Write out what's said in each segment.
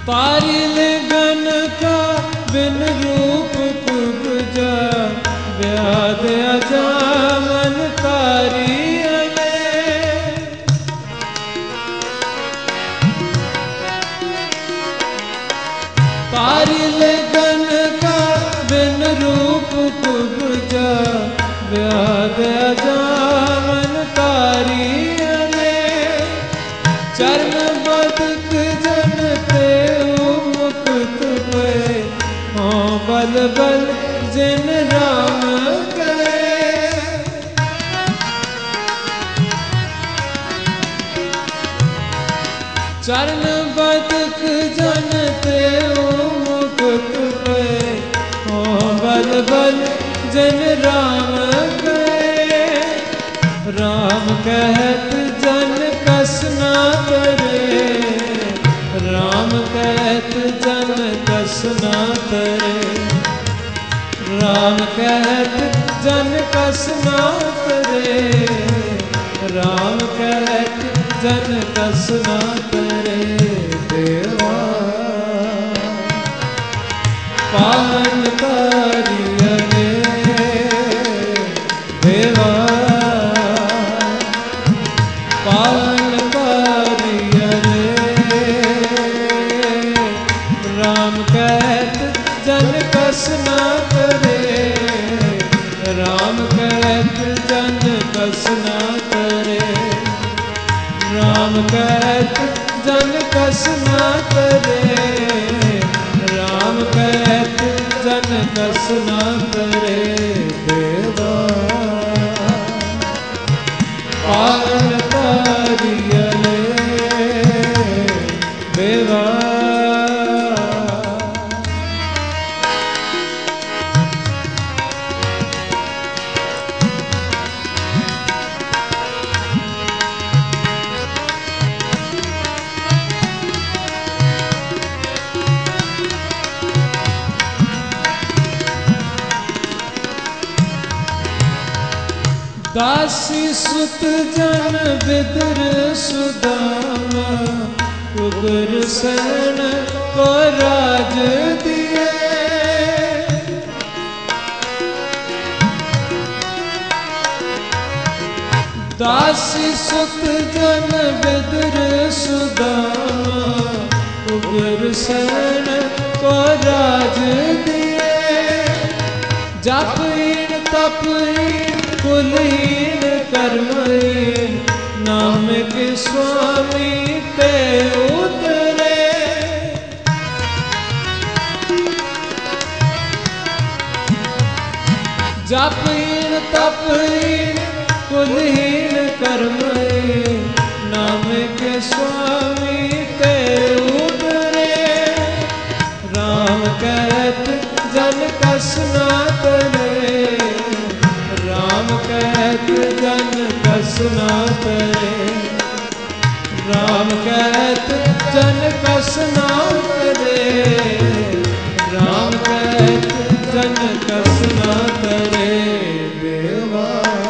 तारी लगन का बिन रूप कुब्जा व्याध अजामन तारी तारी लगन का बिन रूप कुब्जा व्याध अजामन तारी चरण बदक जनते मुक्त पे हो बल बल जिन राम गए चरण बदक जनते मुक्त पे हो बल बल जिन राम गए राम कहत जन कस ना करे राम कहत जन कस ना करे राम कहत जन कस ना करे राम कहत जन कस ना करे देवा पावन कारियने देवा पावन कारियने राम कहत जन कस ना करे राम कहत जन कस ना करे राम कहत जन कस ना करे राम कहत जन कस ना करे देवा पावन कारियने देवा दासी सुत जन विदुर सुदामा उग्र सेन को राज दिए दासी सुत जन विदुर सुदामा उग्र सेन को राज दिए जपहीन तपहीन कुलीन कर्महीन नाम के स्वामी ते उतरे जपहीन तपहीन कुलीन कर्महीन नाम के स्वामी ते उतरे राम कहत जन कस ना करे राम कहत जन कस ना करे राम कहत जन कस ना करे राम कहत जन कस ना करे देवा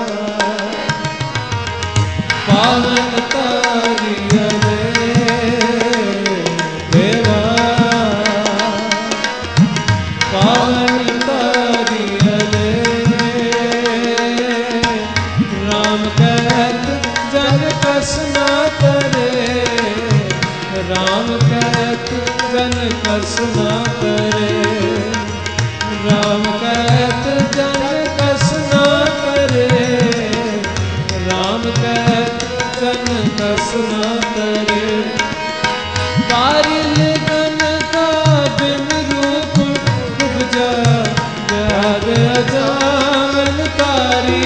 पावन कारियने देवा पावन कारियने राम कहत जन कस ना करे राम कहत जन कस ना करे राम कहत जन कस ना करे राम कहत जन कस ना करे तारी लगन का बिन रूप उपजा व्याध अजामन तारी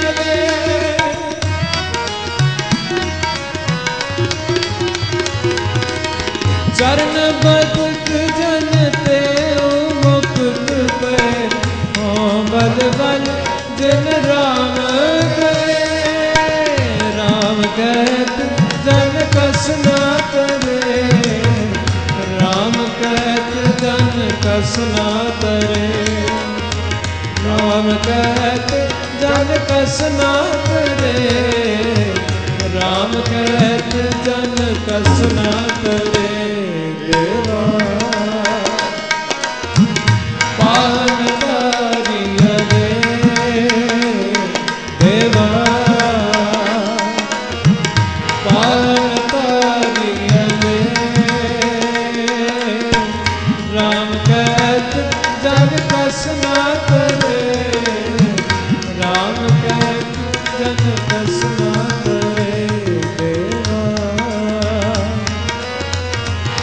चरण बदक जनते मुक्त पे हो बल बल जिन राम गए राम कहत जन कस ना करे राम कहत जन कस ना करे राम कहत जन कस ना करे राम कहत जन कस ना करे देवा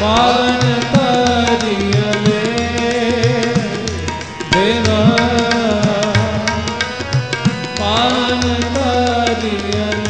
पावन करियले देवा पावन करियले